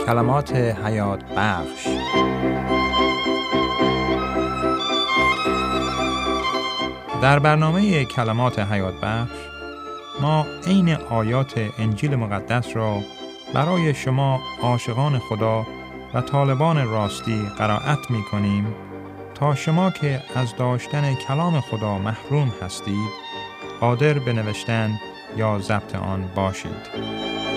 کلمات حیات بخش. در برنامه کلمات حیات بخش ما عین آیات انجیل مقدس را برای شما عاشقان خدا و طالبان راستی قرائت می کنیم تا شما که از داشتن کلام خدا محروم هستید قادر به نوشتن یا ضبط آن باشید.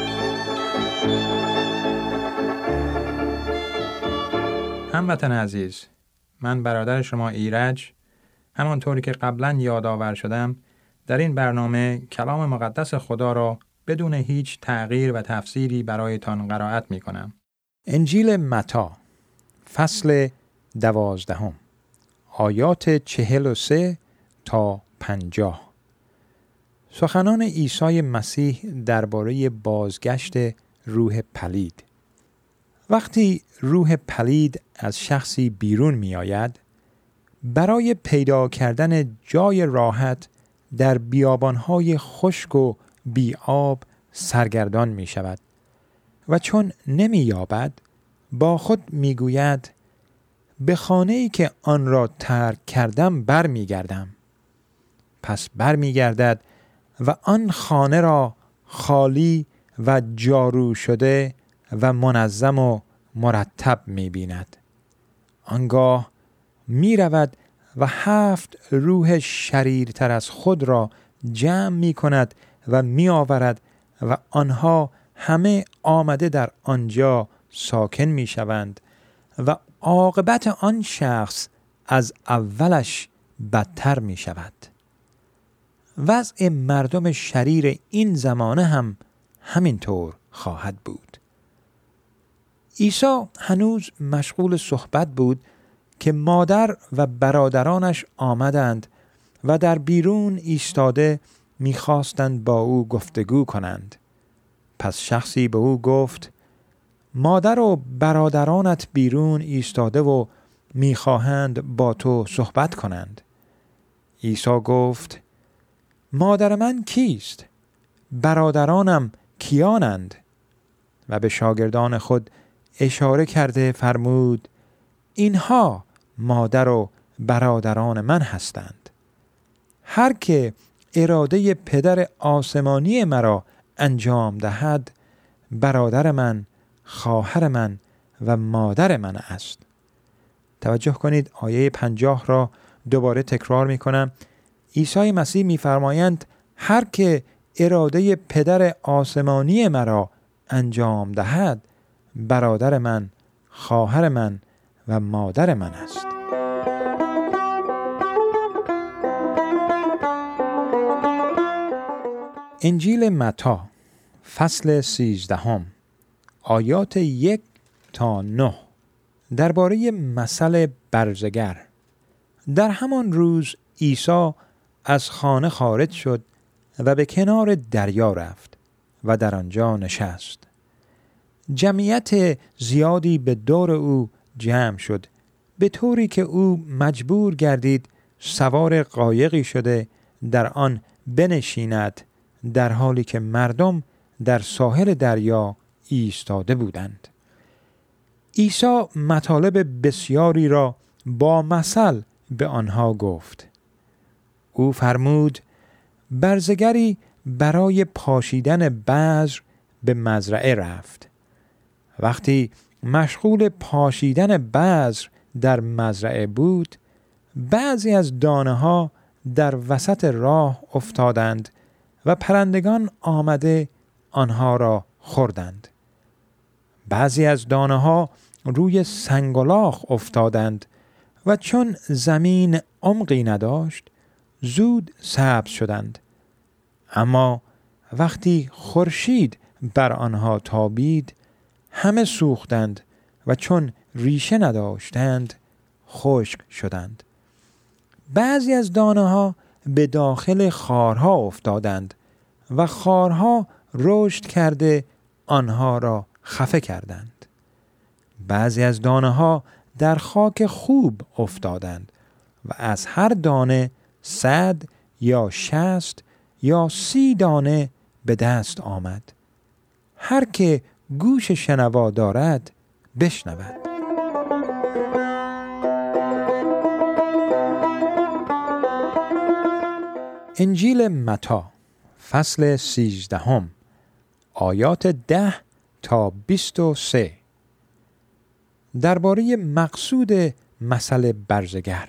هموطن عزیز، من برادر شما ایرج، همانطوری که قبلا یادآور شدم در این برنامه کلام مقدس خدا را بدون هیچ تغییر و تفسیری برایتان قرائت می کنم. انجیل متی فصل 12 آیات 43 تا 50. سخنان عیسی مسیح درباره بازگشت روح پلید. وقتی روح پلید از شخصی بیرون می آید، برای پیدا کردن جای راحت در بیابانهای خشک و بی آب سرگردان می شود و چون نمی یابد با خود می گوید به خانه‌ای که آن را ترک کردم بر می گردم. پس بر می گردد و آن خانه را خالی و جارو شده و منظم و مرتب می بیند. آنگاه می رود و 7 روح شریرتر از خود را جمع می کند و می آورد و آنها همه آمده در آنجا ساکن می شوند و عاقبت آن شخص از اولش بدتر می شود. وضع مردم شریر این زمانه هم همینطور خواهد بود. عیسی هنوز مشغول صحبت بود که مادر و برادرانش آمدند و در بیرون ایستاده می‌خواستند با او گفتگو کنند. پس شخصی به او گفت مادر و برادرانت بیرون ایستاده و می‌خواهند با تو صحبت کنند. عیسی گفت مادر من کیست؟ برادرانم کیانند؟ و به شاگردان خود اشاره کرده فرمود اینها مادر و برادران من هستند. هر که اراده پدر آسمانی مرا انجام دهد برادر من، خواهر من و مادر من است. توجه کنید آیه 50 را دوباره تکرار می کنم. عیسی مسیح می فرمایند هر که اراده پدر آسمانی مرا انجام دهد برادر من، خواهر من و مادر من است. انجیل متی فصل 13 آیات 1 تا 9 درباره مثل برزگر. در همان روز عیسی از خانه خارج شد و به کنار دریا رفت و در آنجا نشست. جمعیت زیادی به دور او جمع شد به طوری که او مجبور گردید سوار قایقی شده در آن بنشیند، در حالی که مردم در ساحل دریا ایستاده بودند. عیسی مطالب بسیاری را با مثل به آنها گفت. او فرمود برزگری برای پاشیدن بذر به مزرعه رفت. وقتی مشغول پاشیدن بذر در مزرعه بود، بعضی از دانه ها در وسط راه افتادند و پرندگان آمده آنها را خوردند. بعضی از دانه ها روی سنگلاخ افتادند و چون زمین عمقی نداشت زود سبز شدند. اما وقتی خورشید بر آنها تابید همه سوختند و چون ریشه نداشتند خشک شدند. بعضی از دانه ها به داخل خارها افتادند و خارها رشد کرده آنها را خفه کردند. بعضی از دانه ها در خاک خوب افتادند و از هر دانه 100 یا 60 یا 30 دانه به دست آمد. هر که گوش شنوا دارد بشنود. انجیل متی فصل 13 آیات 10 تا 23 درباره مقصود مثل برزگر.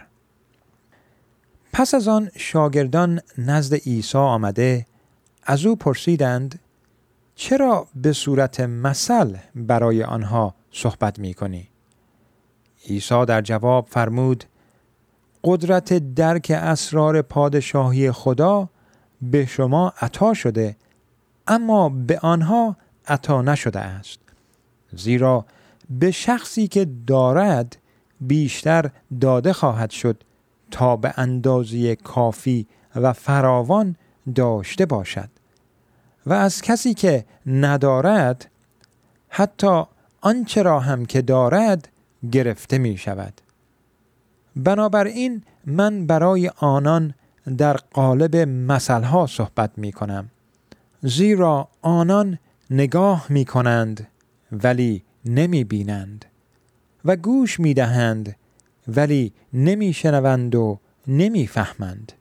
پس از آن شاگردان نزد عیسی آمده از او پرسیدند چرا به صورت مثل برای آنها صحبت می کنی؟ عیسی در جواب فرمود قدرت درک اسرار پادشاهی خدا به شما عطا شده، اما به آنها عطا نشده است. زیرا به شخصی که دارد بیشتر داده خواهد شد تا به اندازه کافی و فراوان داشته باشد، و از کسی که ندارد حتی آنچه را هم که دارد گرفته می شود. بنابراین من برای آنان در قالب مثلها صحبت می کنم، زیرا آنان نگاه می کنند ولی نمی بینند و گوش می دهند ولی نمی شنوند و نمی فهمند.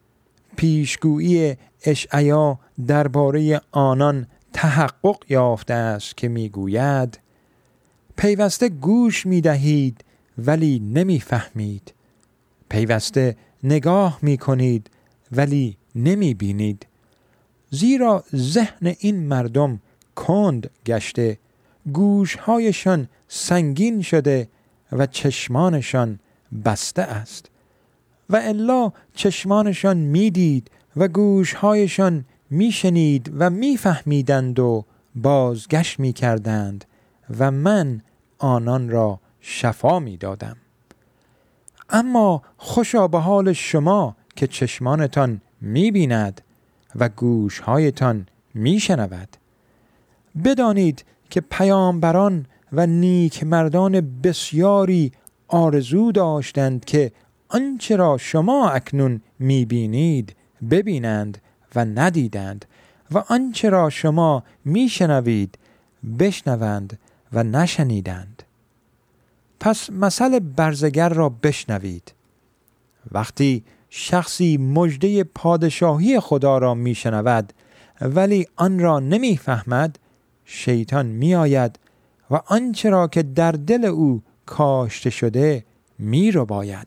پیشگویی اشعیا درباره آنان تحقق یافته است که می گوید پیوسته گوش می دهید ولی نمی فهمید، پیوسته نگاه می کنید ولی نمی بینید، زیرا ذهن این مردم کند گشته، گوشهایشان سنگین شده و چشمانشان بسته است. و الا چشمانشان می دید و گوشهایشان می شنید و می فهمیدند و بازگشت می کردند و من آنان را شفا می دادم. اما خوشا به حال شما که چشمانتان می بیند و گوشهایتان می شنود. بدانید که پیامبران و نیکمردان بسیاری آرزو داشتند که آنچه را شما اکنون می بینید ببینند و ندیدند، و آنچه را شما می شنوید بشنوند و نشنیدند. پس مثل برزگر را بشنوید. وقتی شخصی مژده پادشاهی خدا را می شنود ولی آن را نمی فهمد، شیطان می آید و آنچه را که در دل او کاشته شده می رباید.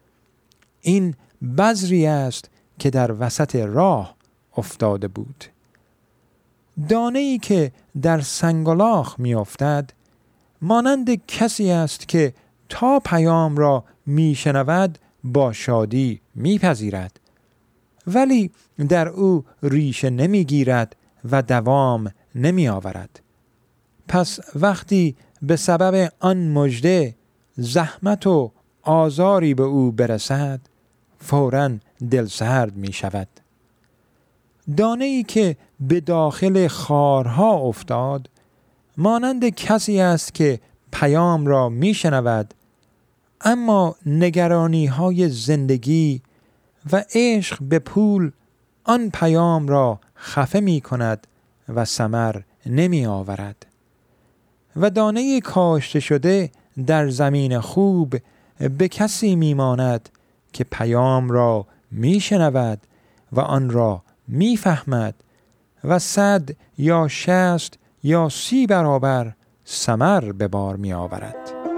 این بذری است که در وسط راه افتاده بود. دانه‌ای که در سنگلاخ می افتد مانند کسی است که تا پیام را می شنود با شادی می پذیرد، ولی در او ریشه نمی گیرد و دوام نمی آورد. پس وقتی به سبب آن مژده زحمت و آزاری به او برسد فوراً دلسرد می شود. دانه‌ای که به داخل خارها افتاد مانند کسی است که پیام را می شنود، اما نگرانی های زندگی و عشق به پول آن پیام را خفه می کند و ثمر نمی آورد. و دانه کاشته شده در زمین خوب به کسی می ماند که پیام را می شنود و آن را می فهمد و 100 یا 60 یا 30 برابر ثمر به بار می آورد.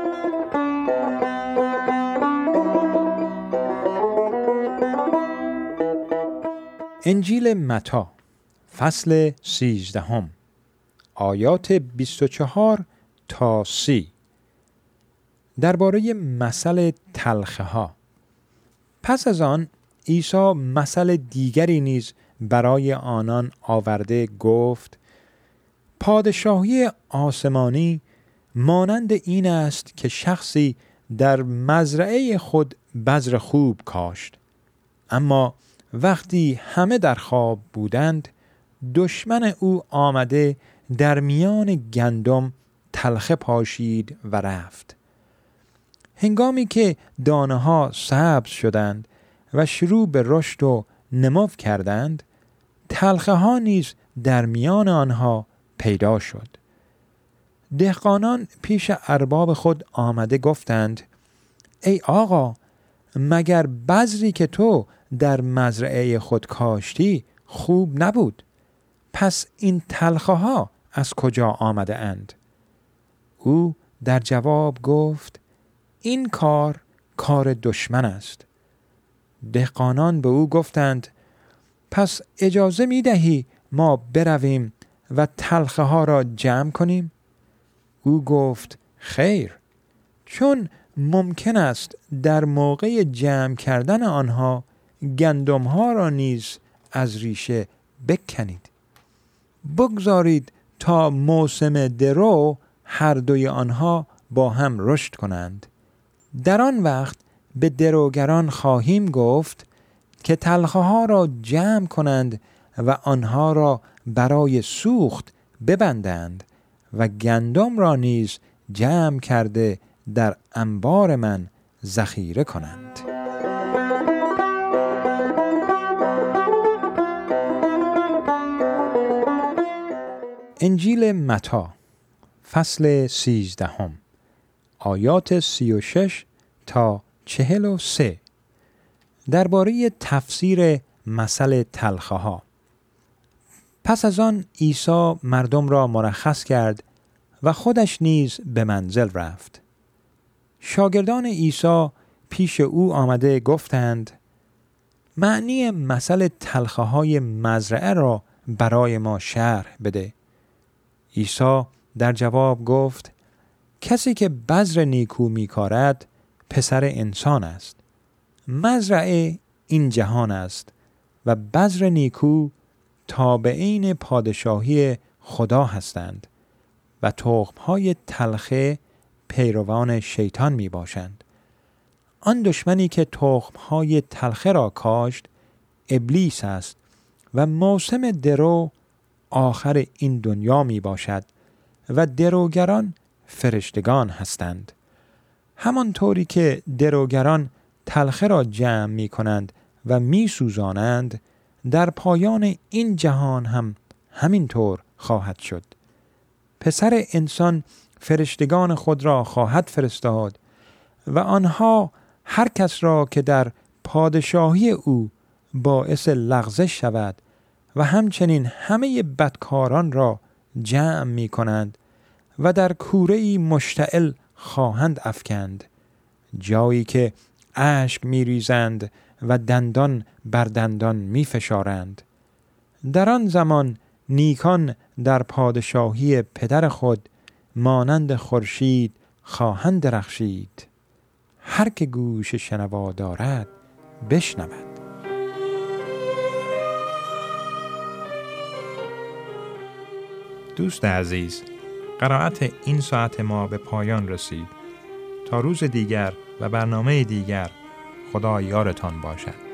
انجیل متی فصل 13 آیات 24 تا 30 درباره مثل تلخه ها. پس از آن عیسی مثل دیگری نیز برای آنان آورده گفت پادشاهی آسمانی مانند این است که شخصی در مزرعه خود بذر خوب کاشت، اما وقتی همه در خواب بودند دشمن او آمده در میان گندم تلخه پاشید و رفت. هنگامی که دانه ها سبز شدند و شروع به رشد و نمو کردند، تلخه ها نیز در میان آنها پیدا شد. دهقانان پیش ارباب خود آمده گفتند: ای آقا، مگر بذری که تو در مزرعه خود کاشتی خوب نبود؟ پس این تلخه ها از کجا آمده اند؟ او در جواب گفت: این کار دشمن است. دهقانان به او گفتند: پس اجازه می دهی ما برویم و تلخه ها را جمع کنیم؟ او گفت: خیر، چون ممکن است در موقع جمع کردن آنها گندم ها را نیز از ریشه بکنید. بگذارید تا موسم درو هر دوی آنها با هم رشد کنند. در آن وقت به دروگران خواهیم گفت که تلخه ها را جمع کنند و آنها را برای سوخت ببندند و گندم را نیز جمع کرده در انبار من ذخیره کنند. انجیل متی فصل 13 آیات 36 تا 43 درباره تفسیر مثل تلخه ها. پس از آن عیسی مردم را مرخص کرد و خودش نیز به منزل رفت. شاگردان عیسی پیش او آمده گفتند: معنی مثل تلخه های مزرعه را برای ما شرح بده. عیسی در جواب گفت: کسی که بذر نیکو می‌کارد پسر انسان است. مزرعه این جهان است و بذر نیکو تابعین پادشاهی خدا هستند و تخم‌های تلخه پیروان شیطان می باشند. آن دشمنی که تخم‌های تلخه را کاشت ابلیس است و موسم درو آخر این دنیا می باشد و دروگران فرشتگان هستند. همانطوری که دروگران تلخه را جمع می کنند و می سوزانند، در پایان این جهان هم همینطور خواهد شد. پسر انسان فرشتگان خود را خواهد فرستاد و آنها هر کس را که در پادشاهی او باعث لغزش شود و همچنین همه بدکاران را جمع می کنند و در کوره‌ای مشتعل خواهند افکند، جایی که اشک می ریزند و دندان بر دندان می فشارند. در آن زمان نیکان در پادشاهی پدر خود مانند خورشید خواهند درخشید. هر که گوش شنوا دارد بشنود. دوست عزیز، قرائت این ساعت ما به پایان رسید. تا روز دیگر و برنامه دیگر، خدا یارتان باشد.